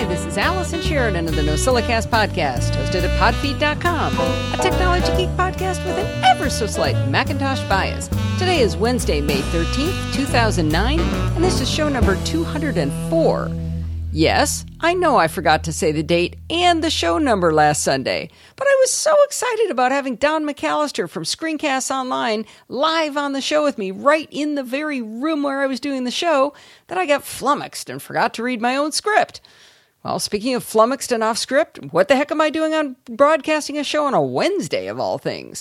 this is Allison Sheridan of the NosillaCast podcast, hosted at podfeed.com, a technology geek podcast with an ever-so-slight Macintosh bias. Today is Wednesday, May 13th, 2009, and this is show number 204. Yes, I know I forgot to say the date and the show number last Sunday, but I was so excited about having Don McAllister from Screencasts Online live on the show with me right in the very room where I was doing the show that I got flummoxed and forgot to read my own script. Well, speaking of flummoxed and off script, what the heck am I doing on broadcasting a show on a Wednesday of all things?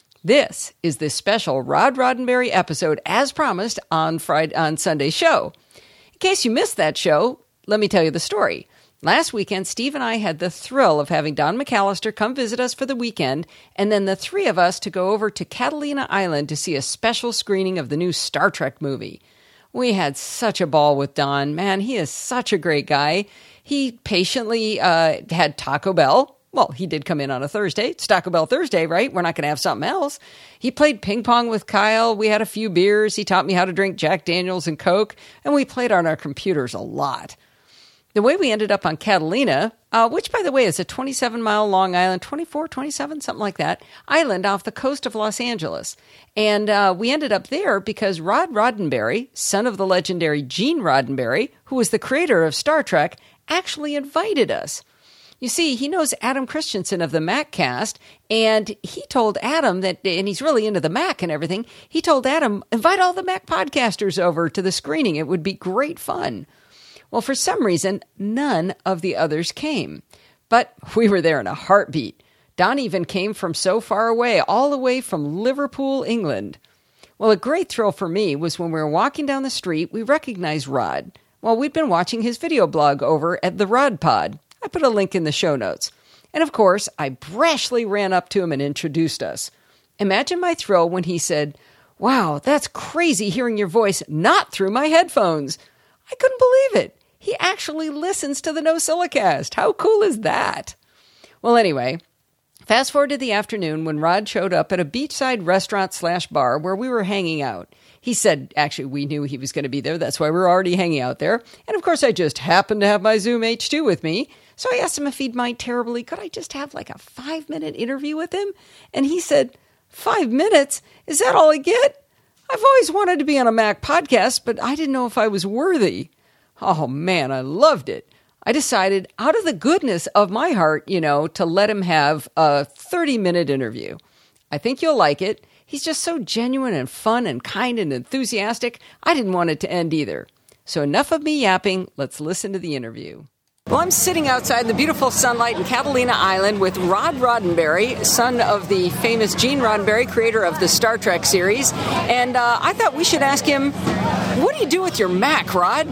This is the special Rod Roddenberry episode as promised on Sunday's show. In case you missed that show, let me tell you the story. Last weekend, Steve and I had the thrill of having Don McAllister come visit us for the weekend, and then the three of us to go over to Catalina Island to see a special screening of the new Star Trek movie. We had such a ball with Don. Man, he is such a great guy. He patiently had Taco Bell. Well, he did come in on a Thursday. It's Taco Bell Thursday, right? We're not going to have something else. He played ping pong with Kyle. We had a few beers. He taught me how to drink Jack Daniels and Coke, and we played on our computers a lot. The way we ended up on Catalina, which, by the way, is a 27-mile long island, 24, 27, something like that, island off the coast of Los Angeles. And we ended up there because Rod Roddenberry, son of the legendary Gene Roddenberry, who was the creator of Star Trek, actually invited us. You see, he knows Adam Christensen of the MacCast, and he told Adam that, and he's really into the Mac and everything, he told Adam, invite all the Mac podcasters over to the screening. It would be great fun. Well, for some reason, none of the others came. But we were there in a heartbeat. Don even came from so far away, all the way from Liverpool, England. Well, a great thrill for me was when we were walking down the street, we recognized Rod. Well, we'd been watching his video blog over at the Rod Pod. I put a link in the show notes. And of course, I brashly ran up to him and introduced us. Imagine my thrill when he said, "Wow, that's crazy hearing your voice not through my headphones." I couldn't believe it. He actually listens to the NosillaCast. How cool is that? Well, anyway, fast forward to the afternoon when Rod showed up at a beachside restaurant/bar where we were hanging out. He said, actually, we knew he was going to be there. That's why we were already hanging out there. And of course, I just happened to have my Zoom H2 with me. So I asked him if he'd mind terribly, could I just have like a 5-minute interview with him? And he said, 5 minutes? Is that all I get? I've always wanted to be on a Mac podcast, but I didn't know if I was worthy. Oh, man, I loved it. I decided, out of the goodness of my heart, to let him have a 30-minute interview. I think you'll like it. He's just so genuine and fun and kind and enthusiastic. I didn't want it to end either. So enough of me yapping. Let's listen to the interview. Well, I'm sitting outside in the beautiful sunlight in Catalina Island with Rod Roddenberry, son of the famous Gene Roddenberry, creator of the Star Trek series. And I thought we should ask him, what do you do with your Mac, Rod?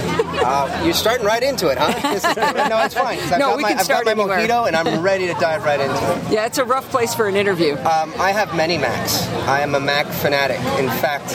You're starting right into it, huh? No, it's fine. We can start I've got my anywhere. mojito, and I'm ready to dive right into it. Yeah, it's a rough place for an interview. I have many Macs. I am a Mac fanatic. In fact,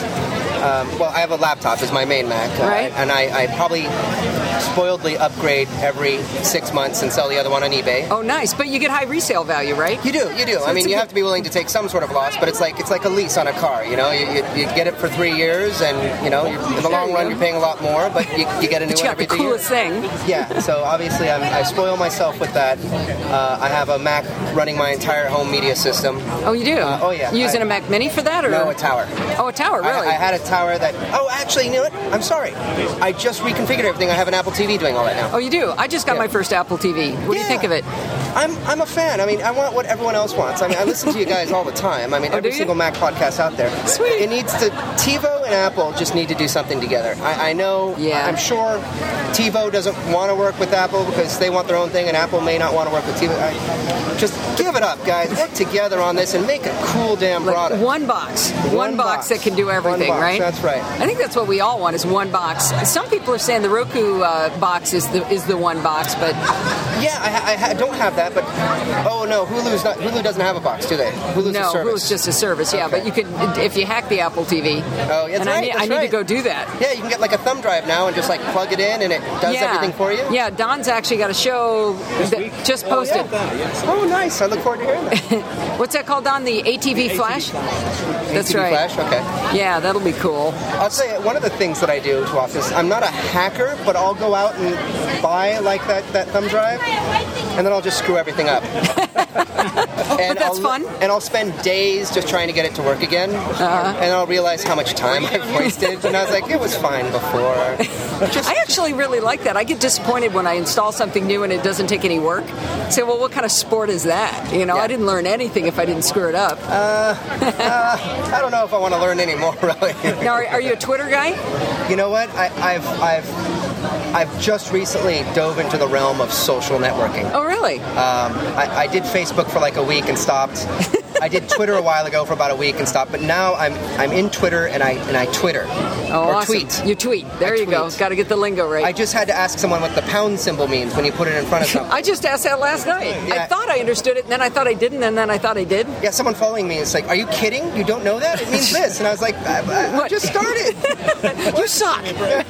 I have a laptop as my main Mac. Right. And I probably spoiledly upgrade every 6 months and sell the other one on eBay. Oh, nice. But you get high resale value, right? You do. So I mean, you have to be willing to take some sort of loss, but it's like a lease on a car, You get it for 3 years, and, in the long run, you're paying a lot more, but you get a new one every 3 years. You got the coolest thing. Yeah, so obviously I spoil myself with that. I have a Mac running my entire home media system. Oh, you do? Oh, yeah. You using a Mac Mini for that? Or? No, a tower. Oh, a tower, really? I had a tower that... Oh, actually, you know what? I'm sorry. I just reconfigured everything. I have an Apple TV doing all that now. Oh, you do? I just got my first Apple TV. What do you think of it? I'm a fan. I mean, I want what everyone else wants. I mean, I listen to you guys all the time. I mean, every single Mac podcast out there. Sweet. It needs to... TiVo and Apple just need to do something together. I know... Yeah. I'm sure TiVo doesn't want to work with Apple because they want their own thing, and Apple may not want to work with TiVo. Just give it up, guys. Work together on this and make a cool damn product. One box. One box that can do everything, right? That's right. I think that's what we all want is one box. Some people are saying the Roku box is the one box, but... Yeah, I don't have that. that. But oh no, Hulu doesn't have a box, do they? Hulu's a service. Hulu's just a service. Yeah, Okay. but you can if you hack the Apple TV. Oh, yeah, I need to go do that. Yeah, you can get like a thumb drive now and just like plug it in and it does everything for you. Yeah, Don's actually got a show that just posted. Oh, nice. I look forward to hearing that. What's that called, Don? The ATV Flash? That's ATV right. Flash, okay. Yeah, that'll be cool. I'll say one of the things that I do to office, I'm not a hacker, but I'll go out and buy like that thumb drive, and then I'll just screw everything up. But that's fun. And I'll spend days just trying to get it to work again, and I'll realize how much time I've wasted. And I was like, it was fine before. I actually really like that. I get disappointed when I install something new and it doesn't take any work. Say, well, what kind of sport is that? You know, I didn't learn anything if I didn't screw it up. I don't know if I want to learn anymore, really. Now, are you a Twitter guy? You know what? I've just recently dove into the realm of social networking. Oh, really? I did Facebook for like a week and stopped. I did Twitter a while ago for about a week and stopped, but now I'm in Twitter and I Twitter. Oh, or awesome. tweet. You tweet. There you go. Got to get the lingo right. I just had to ask someone what the pound symbol means when you put it in front of something. I just asked that last night. Yeah. I thought I understood it, and then I thought I didn't, and then I thought I did. Yeah, someone following me is like, are you kidding? You don't know that? It means this. And I was like, I just started. You suck.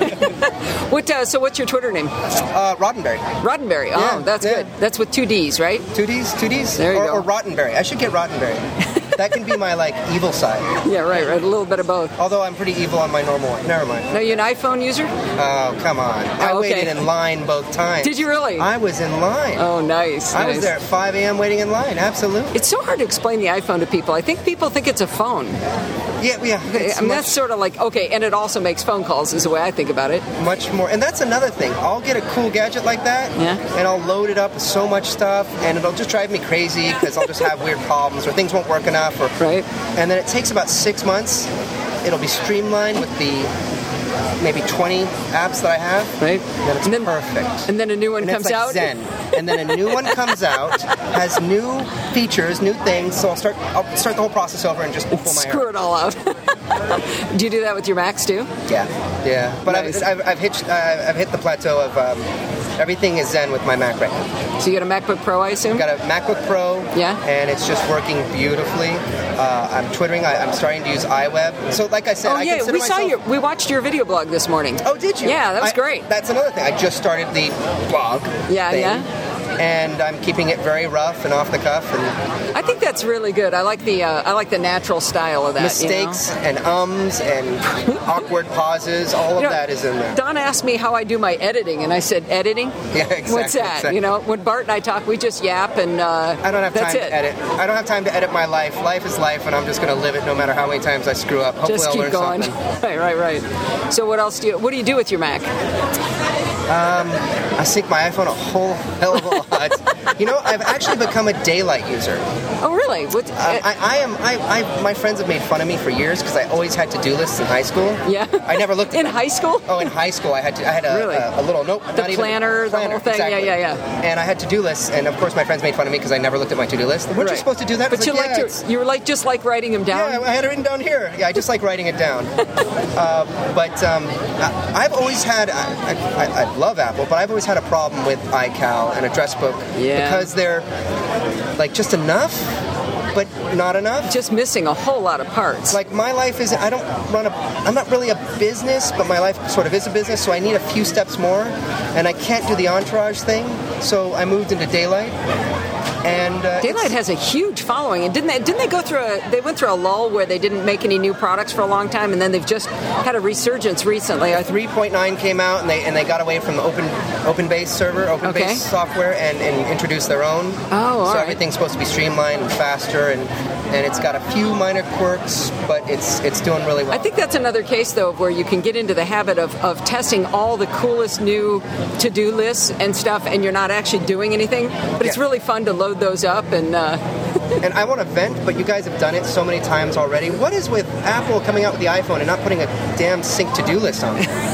So what's your Twitter name? Roddenberry. Roddenberry. Oh, Yeah, that's yeah. good. That's with 2 Ds, right? 2 Ds? There you go. Or Rottenberry. I should get Rottenberry. That can be my, like, evil side. Yeah, right. A little bit of both. Although I'm pretty evil on my normal one. Never mind. Now, you an iPhone user? Oh, come on. I waited in line both times. Did you really? I was in line. Oh, nice. I was there at 5 a.m. waiting in line. Absolutely. It's so hard to explain the iPhone to people. I think people think it's a phone. Yeah. I mean, that's sort of like, okay, and it also makes phone calls is the way I think about it. Much more. And that's another thing. I'll get a cool gadget like that, and I'll load it up with so much stuff, and it'll just drive me crazy because I'll just have weird problems or things won't work enough. Right. And then it takes about 6 months. It'll be streamlined with the maybe 20 apps that I have. Right. And then it's perfect. And then a new one comes it's like out. Zen. And then a new one comes out, has new features, new things. So I'll start the whole process over and just pull my hair. Screw it all out. Do you do that with your Macs too? Yeah. But nice. I've hit the plateau of everything is Zen with my Mac right now. So you got a MacBook Pro, I assume? I've got a MacBook Pro. Yeah. And it's just working beautifully. I'm twittering. I'm starting to use iWeb. So like I said, I consider myself... We watched your video blog this morning. Oh, did you? Yeah, that was great. That's another thing. I just started the blog thing. Yeah. And I'm keeping it very rough and off the cuff. And I think that's really good. I like the natural style of that. Mistakes and and awkward pauses, all of that is in there. Don asked me how I do my editing, and I said, editing? Yeah, exactly. What's that? Exactly. When Bart and I talk, we just yap, and I don't have time to edit. I don't have time to edit my life. Life is life, and I'm just going to live it no matter how many times I screw up. Hopefully just I'll keep learn going. something. Right. So what else what do you do with your Mac? I sync my iPhone a whole hell of a lot. You know, I've actually become a daylight user. Oh, really? My friends have made fun of me for years because I always had to-do lists in high school. Yeah. I never looked at in them. high school? Oh, in high school I had a little note. The planner, the whole thing. Exactly. Yeah. And I had to-do lists, and of course my friends made fun of me because I never looked at my to-do list. Weren't you supposed to do that? But you were just like writing them down? Yeah, I had it written down here. Yeah, I just like writing it down. I've always had, I love Apple, but I've always had a problem with iCal and Address Book because they're like just enough, but not enough. Just missing a whole lot of parts. Like my life isn't, I'm not really a business, but my life sort of is a business, so I need a few steps more, and I can't do the entourage thing, so I moved into Daylight. And Daylight has a huge following, and didn't they go through they went through a lull where they didn't make any new products for a long time, and then they've just had a resurgence recently. 3.9 came out, and they got away from the OpenBase server, OpenBase software, and introduced their own. Oh, so everything's supposed to be streamlined and faster, and it's got a few minor quirks, but it's doing really well. I think that's another case, though, where you can get into the habit of testing all the coolest new to-do lists and stuff, and you're not actually doing anything, but it's really fun to load those up and and I want to vent, but you guys have done it so many times already. What is with Apple coming out with the iPhone and not putting a damn sync to-do list on it?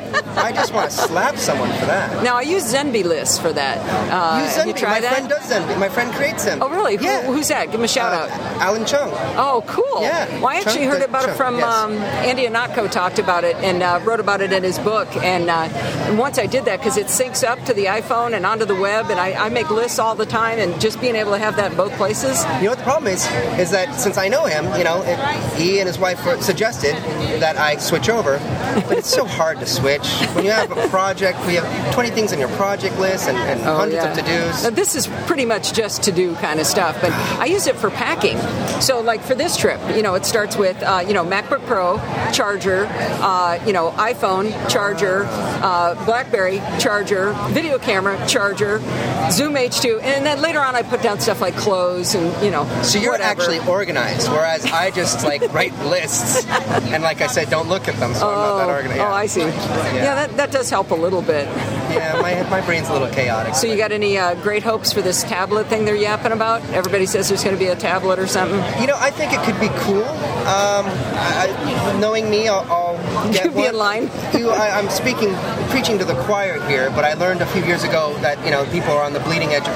I just want to slap someone for that. Now, I use Zenby List for that. Use Zenby. You try My friend does Zenby. My friend creates Zenby. Oh, really? Yeah. Who's that? Give him a shout out. Alan Chung. Oh, cool. Yeah. Well, I actually heard about it from Andy Anatko talked about it and wrote about it in his book. And once I did that, because it syncs up to the iPhone and onto the web, and I make lists all the time, and just being able to have that in both places. You know what the problem is that since I know him, he and his wife suggested that I switch over, but it's so hard to switch. When you have a project, we have 20 things on your project list and hundreds of to-dos. Now, this is pretty much just to-do kind of stuff, but I use it for packing. So, like for this trip, it starts with, MacBook Pro, charger, iPhone, charger, BlackBerry, charger, video camera, charger, Zoom H2, and then later on I put down stuff like clothes and, So you're whatever. actually organized, whereas I just, write lists, and like I said, don't look at them, so I'm not that organized. Oh, I see. Yeah, that does help a little bit. Yeah, my brain's a little chaotic. So you got any great hopes for this tablet thing they're yapping about? Everybody says there's going to be a tablet or something. I think it could be cool. Knowing me, I'll get You'd be one. in line. I'm preaching to the choir here, but I learned a few years ago that people are on the bleeding edge of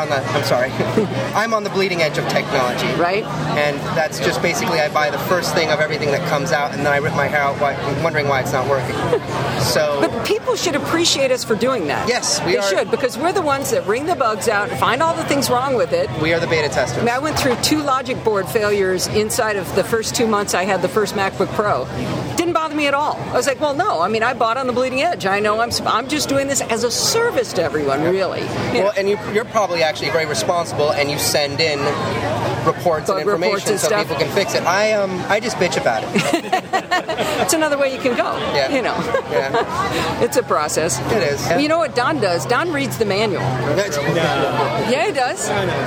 I'm on the bleeding edge of technology. Right. And that's just basically I buy the first thing of everything that comes out, and then I rip my hair out, wondering why it's not working. So. But people should appreciate us for doing that. Yes, they should, because we're the ones that wring the bugs out and find all the things wrong with it. We are the beta testers. I went through 2 logic board failures inside of the first 2 months I had the first MacBook Pro. Didn't bother me at all. I was like, well, no. I bought on the bleeding edge. I know I'm just doing this as a service to everyone, really. Yeah. Well, and you're probably actually very responsible, and you send in reports and information so people can fix it. I just bitch about it. It's another way you can go. Yeah. Yeah. It's a process. It is. Well, you know what Don does? Don reads the manual. Yeah, he does.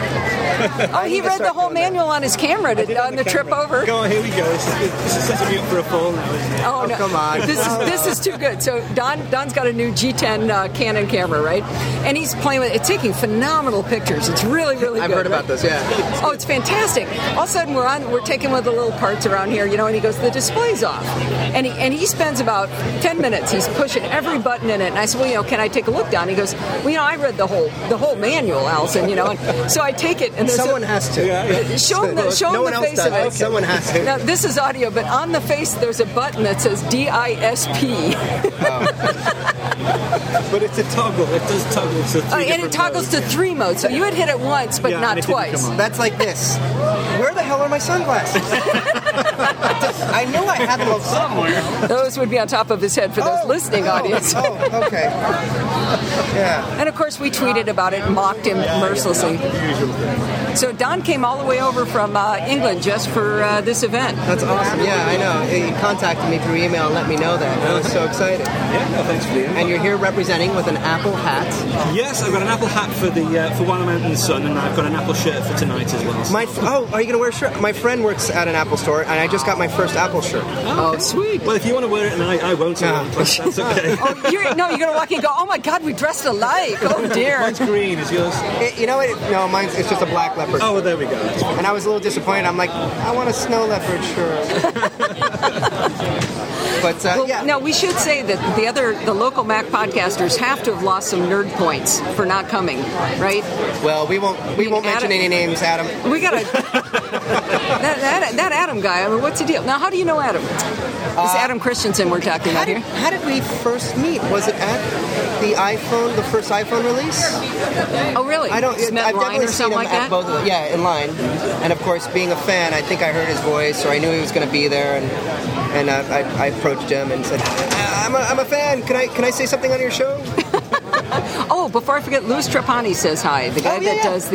He read the whole manual on his camera on the trip over. Go on, here we go. This is setting me up for a fall now, isn't it? Oh, no. Come on. This is too good. So Don's got a new G10 Canon camera, right? And he's playing with it. It's taking phenomenal pictures. It's really, really good. I've heard about this, yeah. Oh, it's fantastic. All of a sudden we're taking one of the little parts around here, and he goes, the display's off. And he spends about 10 minutes. He's pushing every button in it. And I said, well, can I take a look, Don? He goes, well, I read the whole manual, Allison, And so I take it, and someone has to. Show him the face of it. Okay. Someone has to. Now, this is audio, but on the face there's a button that says DISP. But it's a toggle. It does toggle to 3 and it toggles to 3 modes. So you would hit it once, but not twice. That's like this. Where the hell are my sunglasses? I know I had them somewhere. Those would be on top of his head for those listening audience. Oh, okay. Yeah. And of course, we tweeted about it and mocked him mercilessly. So Don came all the way over from England just for this event. That's awesome. Yeah, I know. He contacted me through email and let me know that. I was so excited. Yeah, no, thanks for the invite. And you're here representing with an Apple hat. Yes, I've got an Apple hat for while I'm out in the sun, and I've got an Apple shirt for tonight as well. Are you going to wear a shirt? My friend works at an Apple store, and I just got my first Apple shirt. Oh, sweet. Well, if you want to wear it, and I won't. That's okay. You're going to walk in and go, oh my God, we dressed alike. Oh dear. Mine's green. Is yours? You know what? No, it's just a black leopard. Oh, well, there we go. And I was a little disappointed. I'm like, I want a snow leopard shirt. But yeah. No, we should say that the local Mac podcasters have to have lost some nerd points for not coming, right? Well, we won't mention any names, Adam. We got that Adam guy. What's the deal? Now, how do you know Adam? This is Adam Christensen we're talking about here. How did we first meet? Was it at the first iPhone release? Oh, really? I've definitely seen him at both of them. Yeah, in line. And of course, being a fan, I think I heard his voice, or I knew he was going to be there, and I approached him and said, "I'm a fan. Can I say something on your show?" Oh, before I forget, Louis Trapani says hi. The guy that does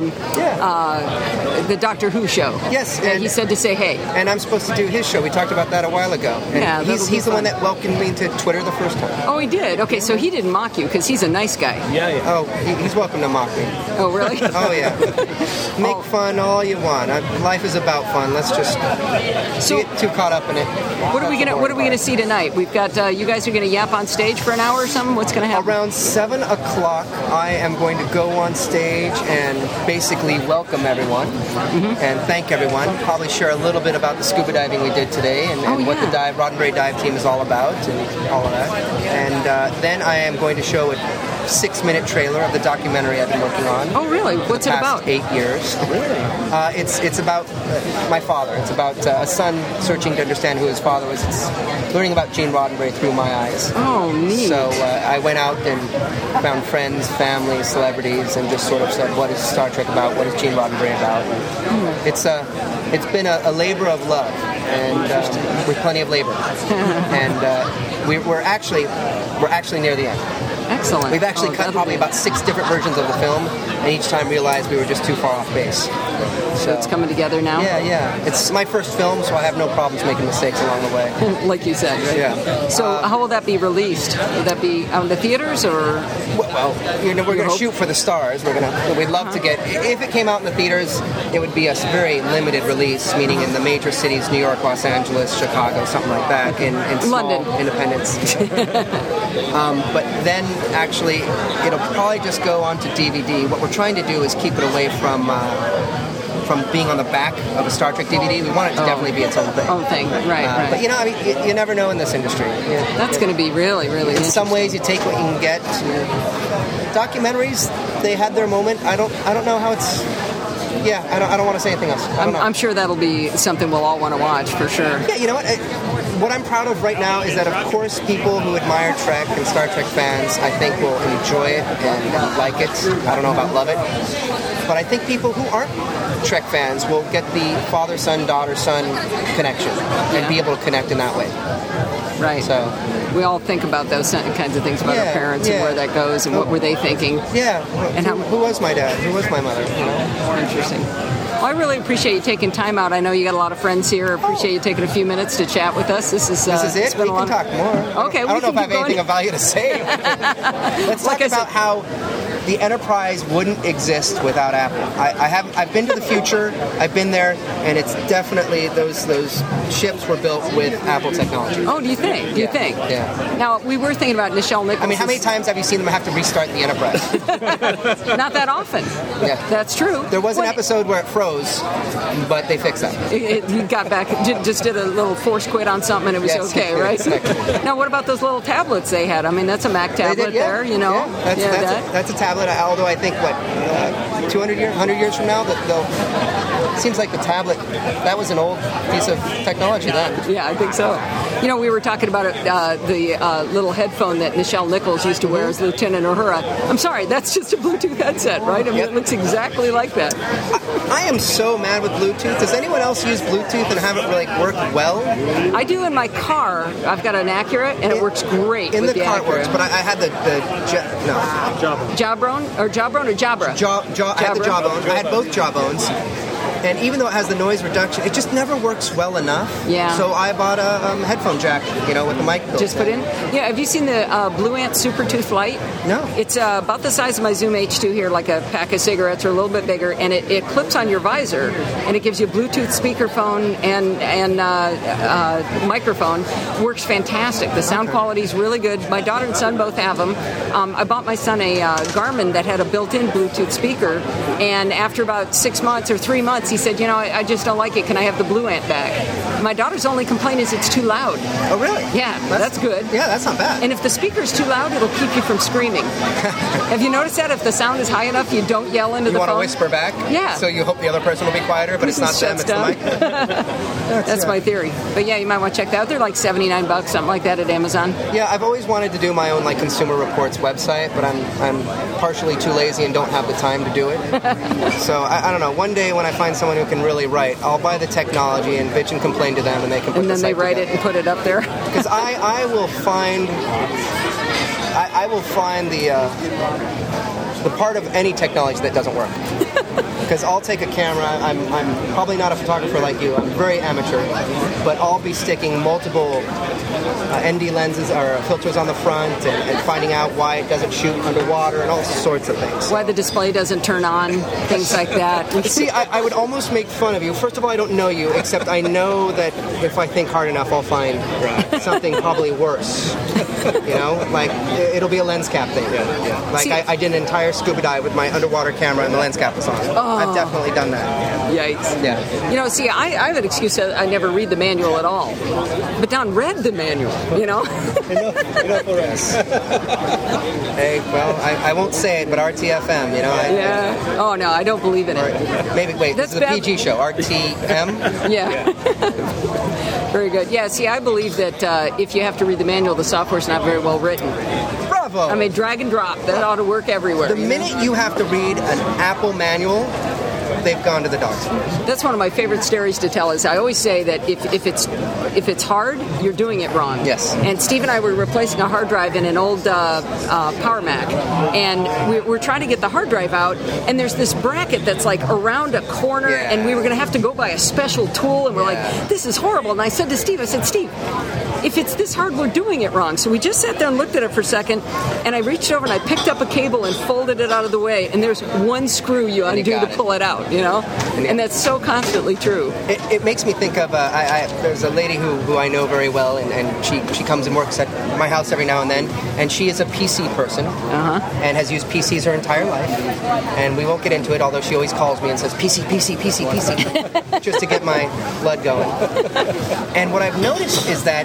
the Doctor Who show. Yes, and he said to say hey. And I'm supposed to do his show. We talked about that a while ago. And he's the one that welcomed me to Twitter the first time. Oh, he did? Okay, so he didn't mock you because he's a nice guy. Yeah. Oh, he's welcome to mock me. Oh, really? Oh, yeah. Make fun all you want. Life is about fun. Let's just get too caught up in it. What are we gonna see tonight? We've got you guys are gonna yap on stage for an hour or something. What's gonna happen? Around 7 o'clock. o'clock, I am going to go on stage and basically welcome everyone and thank everyone. Probably share a little bit about the scuba diving we did today and what the Roddenberry Dive Team is all about and all of that. And then I am going to show a 6-minute trailer of the documentary I've been working on. Oh, really? What's it about? 8 years. It's about my father. It's about a son searching to understand who his father was. It's learning about Gene Roddenberry through my eyes. Oh, neat. So I went out and found friends, family, celebrities, and just sort of said, what is Star Trek about? What is Gene Roddenberry about? It's been a labor of love, and with plenty of labor. And we're actually near the end. Excellent. We've actually cut probably about 6 different versions of the film, and each time realized we were just too far off base. So it's coming together now? Yeah. It's my first film, so I have no problems making mistakes along the way. Like you said, right? Yeah. So how will that be released? Will that be out in the theaters, or? Well, we're going to shoot for the stars. We'd love to get, if it came out in the theaters, it would be a very limited release, meaning in the major cities, New York, Los Angeles, Chicago, something like that, in small London. independents. But then, actually, it'll probably just go onto DVD. What we're trying to do is keep it away from being on the back of a Star Trek DVD. We want it to definitely be its own thing. Right. But you never know in this industry. That's going to be really, really in some ways, you take what you can get. Documentaries, they had their moment. I don't know how it's. Yeah, I don't want to say anything else. I'm sure that'll be something we'll all want to watch for sure. Yeah, you know what? What I'm proud of right now is that, of course, people who admire Trek and Star Trek fans, I think, will enjoy it and like it. I don't know about love it. But I think people who aren't Trek fans will get the father-son, daughter-son connection and be able to connect in that way. Right. So we all think about those kinds of things about our parents and where that goes and what were they thinking. Yeah. And who was my dad? Who was my mother? You know? Interesting. Well, I really appreciate you taking time out. I know you got a lot of friends here. I appreciate you taking a few minutes to chat with us. This is it. We can talk more. Okay. I don't know if I have anything of value to say. Let's talk about how the Enterprise wouldn't exist without Apple. I've been to the future. I've been there, and it's definitely those ships were built with Apple technology. Oh, do you think? Yeah. Now, we were thinking about Nichelle Nichols. I mean, how many times have you seen them have to restart the Enterprise? Not that often. Yeah. That's true. There was an episode where it froze, but they fixed that. It got back, just did a little force quit on something, and it was okay, right? Exactly. Now, what about those little tablets they had? I mean, that's a Mac tablet there, you know? Yeah. That's a tablet, although I think, 200 years, 100 years from now, it seems like the tablet, that was an old piece of technology then. Yeah, I think so. You know, we were talking about the little headphone that Nichelle Nichols used to wear as Lieutenant Uhura. I'm sorry, that's just a Bluetooth headset, right? I mean, it looks exactly like that. I am so mad with Bluetooth. Does anyone else use Bluetooth and have it work well? I do in my car. I've got an Acura, and it works great in with the car. Acura. It works, but I had Jawbone or Jabra? I had the Jawbone. I had both Jawbones. And even though it has the noise reduction, it just never works well enough. Yeah. So I bought a headphone jack, with the mic built. Just put in? Yeah, have you seen the Blue Ant Super Tooth Light? No. It's about the size of my Zoom H2 here, like a pack of cigarettes or a little bit bigger, and it clips on your visor, and it gives you a Bluetooth speakerphone and microphone. Works fantastic. The sound quality is really good. My daughter and son both have them. I bought my son a Garmin that had a built-in Bluetooth speaker, and after about 6 months or 3 months, he said, I just don't like it. Can I have the Blue Ant back? My daughter's only complaint is it's too loud. Oh, really? Yeah, that's good. Yeah, that's not bad. And if the speaker's too loud, it'll keep you from screaming. Have you noticed that? If the sound is high enough, you don't yell into the phone. You want to whisper back? Yeah. So you hope the other person will be quieter, but it's not them, it's the mic? That's my theory. But yeah, you might want to check that out. They're like $79, something like that at Amazon. Yeah, I've always wanted to do my own Consumer Reports website, but I'm partially too lazy and don't have the time to do it. So I don't know. One day when I find someone who can really write, I'll buy the technology and bitch and complain to them, and they can put the site together. And then they write it and put it up there. Because I will find the part of any technology that doesn't work. Because I'll take a camera. I'm probably not a photographer like you. I'm very amateur, but I'll be sticking multiple ND lenses or filters on the front and finding out why it doesn't shoot underwater and all sorts of things. Why the display doesn't turn on, things like that. See, I would almost make fun of you. First of all, I don't know you, except I know that if I think hard enough, I'll find something probably worse. You know, like it'll be a lens cap thing. Like I did an entire scuba dive with my underwater camera and the lens cap was on. I've definitely done that. Yikes. Yeah. You know, see, I have an excuse that I never read the manual at all. But Don read the manual, you know? enough for us. Hey, well, I won't say it, but RTFM, you know? Yeah. Oh, no, I don't believe in it. Maybe, wait, this is a PG show. RTM? Yeah. Very good. Yeah, see, I believe that if you have to read the manual, the software's not very well written. Bravo! I mean, drag and drop. That ought to work everywhere. The minute you have to read an Apple manual, they've gone to the dogs. That's one of my favorite stories to tell. Is I always say that if it's hard, you're doing it wrong. Yes. And Steve and I were replacing a hard drive in an old Power Mac, and we're trying to get the hard drive out. And there's this bracket that's like around a corner, and we were going to have to go by a special tool. And we're like, this is horrible. And I said to Steve, Steve, if it's this hard, we're doing it wrong. So we just sat there and looked at it for a second, and I reached over and I picked up a cable and folded it out of the way. And there's one screw you undo to pull it out. You know, and that's so constantly true. It makes me think of there's a lady who I know very well, and she comes and works at my house every now and then, and she is a PC person and has used PCs her entire life, and we won't get into it, although she always calls me and says PC just to get my blood going. And what I've noticed is that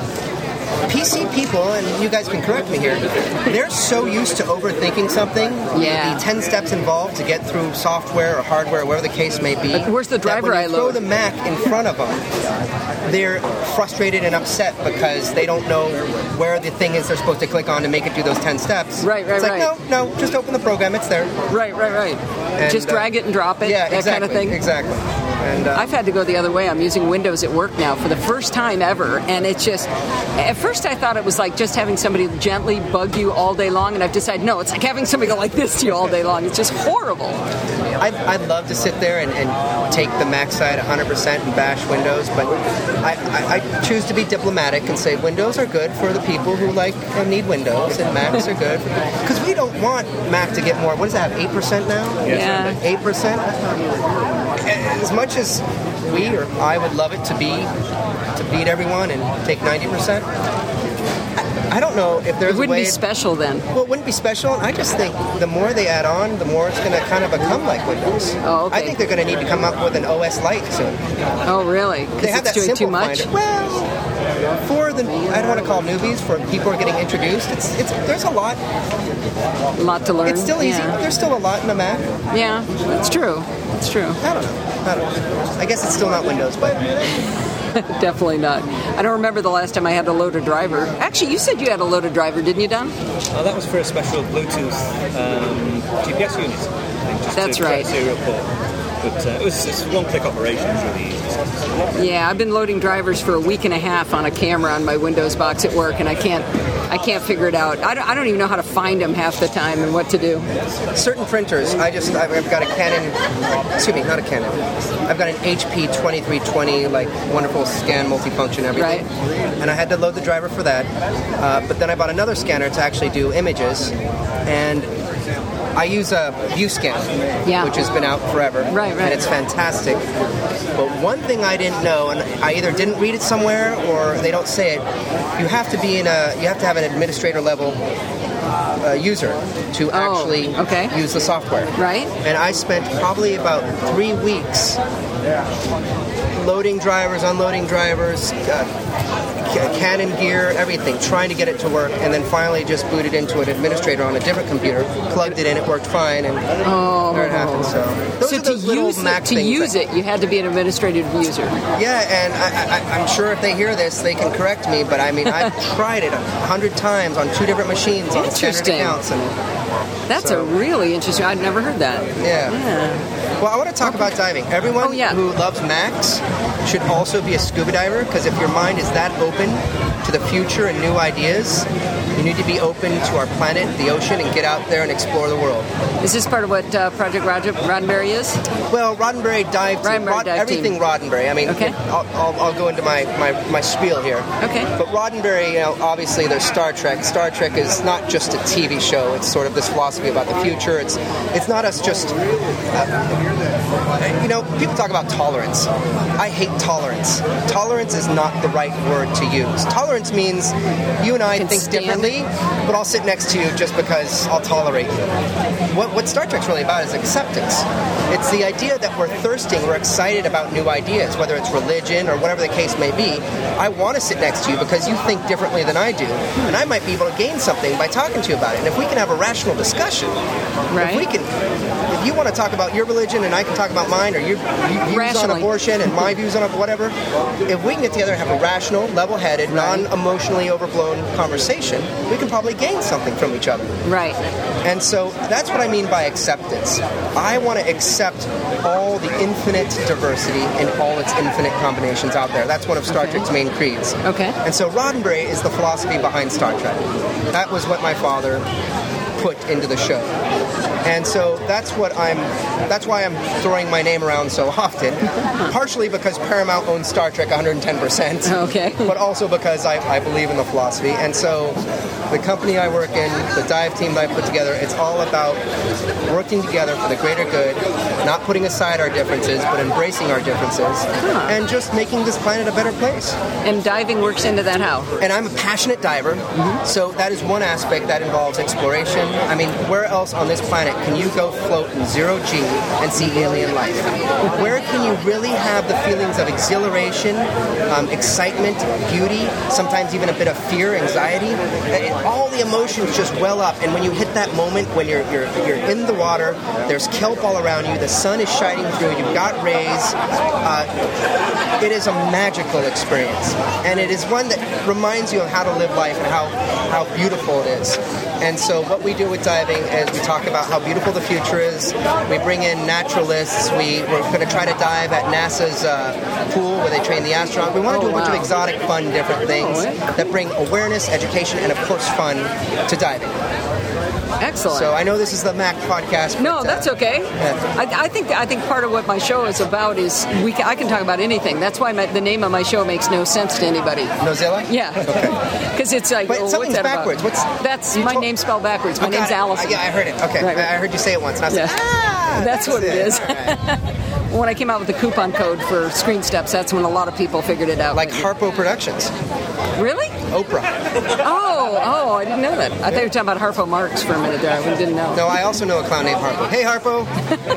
PC people, and you guys can correct me here, they're so used to overthinking something, the 10 steps involved to get through software or hardware, whatever the case may be. But where's the driver I load? Throw the Mac in front of them, they're frustrated and upset because they don't know where the thing is they're supposed to click on to make it do those 10 steps. Right. It's like, no, just open the program, it's there. Right. And, just drag it and drop it, that kind of thing. Exactly. And, I've had to go the other way. I'm using Windows at work now for the first time ever, and it's just, at first I thought it was like just having somebody gently bug you all day long, and I've decided, no, it's like having somebody go like this to you all day long. It's just horrible. I'd love to sit there and take the Mac side 100% and bash Windows, but I choose to be diplomatic and say Windows are good for the people who need Windows, and Macs are good. Because we don't want Mac to get more, what does that have, 8% now? Yeah. 8%? As much as we or I would love it to beat everyone and take 90%, I don't know if there's a way... It wouldn't be special then. Well, it wouldn't be special. I just think the more they add on, the more it's going to kind of become like Windows. Oh, okay. I think they're going to need to come up with an OS Lite soon. Oh, really? Because it's doing too much? Well, for the... I don't want to call newbies, for people who are getting introduced, there's a lot. A lot to learn. It's still easy. Yeah. There's still a lot in the Mac. Yeah, that's true. That's true. I don't know. I guess it's still not Windows, but... Definitely not. I don't remember the last time I had to load a driver. Actually, you said you had to load a driver, didn't you, Don? That was for a special Bluetooth GPS unit. That's right. Serial port. But it's one-click operation. It's really easy. Yeah, I've been loading drivers for a week and a half on a camera on my Windows box at work, and I can't figure it out. I don't even know how to find them half the time and what to do. Certain printers, I've got a Canon, excuse me, not a Canon. I've got an HP 2320, wonderful scan, multifunction, everything. Right. And I had to load the driver for that. But then I bought another scanner to actually do images, and I use a ViewScan, which has been out forever. Right. And it's fantastic. But one thing I didn't know, and I either didn't read it somewhere or they don't say it, you have to have an administrator level user to actually use the software. Right. And I spent probably about 3 weeks loading drivers, unloading drivers, Canon gear, everything, trying to get it to work, and then finally just booted into an administrator on a different computer, plugged it in, it worked fine, and there it happened. So to use it, you had to be an administrative user. Yeah, and I'm sure if they hear this, they can correct me, but I mean, I've tried it 100 times on 2 different machines on standard accounts. That's a really interesting... I'd never heard that. Yeah. Well, I want to talk about diving. Everyone who loves Macs should also be a scuba diver, because if your mind is that open to the future and new ideas, You need to be open to our planet, the ocean, and get out there and explore the world. Is this part of what Project Roddenberry is? Well, Roddenberry dive team. Everything Roddenberry. I mean, okay. I'll go into my spiel here. Okay. But Roddenberry, obviously there's Star Trek. Star Trek is not just a TV show. It's sort of this philosophy about the future. It's not us just... people talk about tolerance. I hate tolerance. Tolerance is not the right word to use. Tolerance means you and I think differently, but I'll sit next to you just because I'll tolerate you. What Star Trek's really about is acceptance. It's the idea that we're thirsting, we're excited about new ideas, whether it's religion or whatever the case may be. I want to sit next to you because you think differently than I do, and I might be able to gain something by talking to you about it. And if we can have a rational discussion, right. If you want to talk about your religion and I can talk about mine, or your views on abortion and my views on whatever, if we can get together and have a rational, level-headed, non-emotionally overblown conversation, we can probably gain something from each other. Right. And so that's what I mean by acceptance. I want to accept all the infinite diversity and all its infinite combinations out there. That's one of Star Trek's main creeds. Okay. And so Roddenberry is the philosophy behind Star Trek. That was what my father put into the show. And so that's why I'm throwing my name around so often, partially because Paramount owns Star Trek 110%, okay. but also because I believe in the philosophy. And so the company I work in, the dive team that I put together, it's all about working together for the greater good, not putting aside our differences, but embracing our differences, and just making this planet a better place. And diving works into that how? And I'm a passionate diver, so that is one aspect that involves exploration. I mean, where else on this planet can you go float in 0G and see alien life? Where can you really have the feelings of exhilaration, excitement, beauty, sometimes even a bit of fear, anxiety? All the emotions just well up, and when you hit that moment when you're in the water, there's kelp all around you, the sun is shining through, you've got rays. It is a magical experience, and it is one that reminds you of how to live life and how beautiful it is. And so what we do with diving is we talk about how beautiful the future is. We bring in naturalists. We're going to try to dive at NASA's pool where they train the astronauts. We want to do a bunch of exotic, fun, different things that bring awareness, education, and of course fun to diving. Excellent. So I know this is the Mac podcast. No, that's okay. Yeah. I think part of what my show is about is I can talk about anything. That's why the name of my show makes no sense to anybody. Nozilla? Yeah. Okay. Because it's like, but something's what's that backwards. About? That's my name's spelled backwards. My name's Allison. Yeah, I heard it. Okay, right. I heard you say it once, and I was like, that's what it is. Right. When I came out with the coupon code for Screen Steps, that's when a lot of people figured it out. Like Harpo Productions. Really? Oprah. Oh, I didn't know that. I thought you were talking about Harpo Marx for a minute there. I didn't know. No, I also know a clown named Harpo. Hey, Harpo.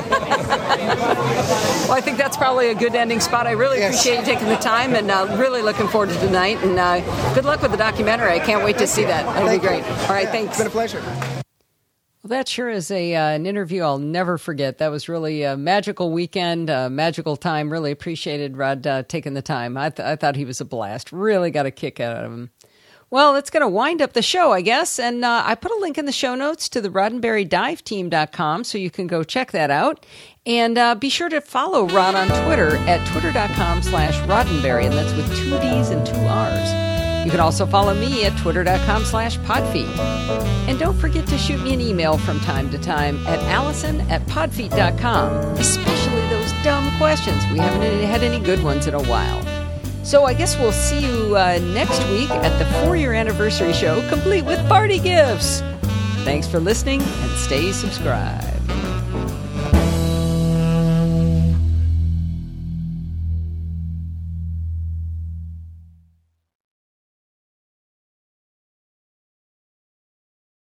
Well, I think that's probably a good ending spot. I really appreciate you taking the time, and really looking forward to tonight. And good luck with the documentary. I can't wait to see that. That'll be great. All right, thanks. It's been a pleasure. Well, that sure is an interview I'll never forget. That was really a magical weekend, a magical time. Really appreciated Rod taking the time. I thought he was a blast. Really got a kick out of him. Well, it's going to wind up the show, I guess. And I put a link in the show notes to the RoddenberryDiveTeam.com so you can go check that out. And be sure to follow Rod on Twitter at twitter.com/Roddenberry. And that's with 2 D's and 2 R's. You can also follow me at twitter.com/Podfeet. And don't forget to shoot me an email from time to time at allison@podfeet.com, especially those dumb questions. We haven't had any good ones in a while. So I guess we'll see you next week at the 4-year anniversary show, complete with party gifts. Thanks for listening, and stay subscribed.